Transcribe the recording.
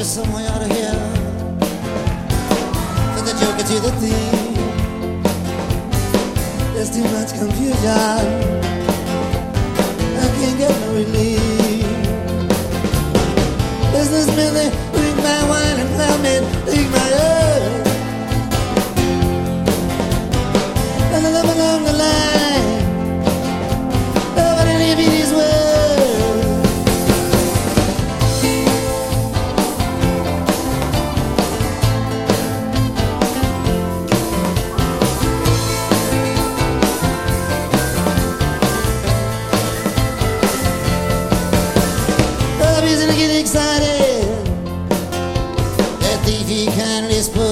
is someone you ought to hear. From the joker to the thief, there's too much confusion. I can't get no relief. Businessmen, they drink my wine and plowmen drink my earth. And I live along the line, nobody leave me these words. Excited, that thief he kindly spoke.